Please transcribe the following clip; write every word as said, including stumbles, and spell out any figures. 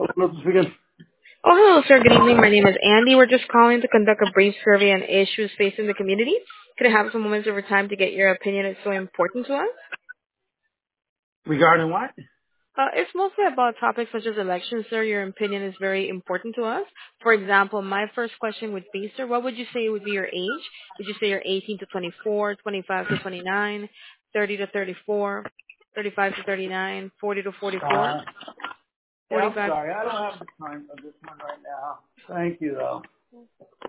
Hello, speaking. Oh, hello, sir. Good evening. My name is Andy. We're just calling to conduct a brief survey on issues facing the community. Could I have some moments of your time to get your opinion? It's so important to us. Regarding what? Uh, it's mostly about topics such as elections, sir. Your opinion is very important to us. For example, my first question would be, sir, what would you say would be your age? Would you say you're eighteen to twenty-four, twenty-five to twenty-nine, thirty to thirty-four, thirty-five to thirty-nine, forty to forty-four, Uh, yeah, I'm forty-five? sorry. I don't have the time for this one right now. Thank you, though.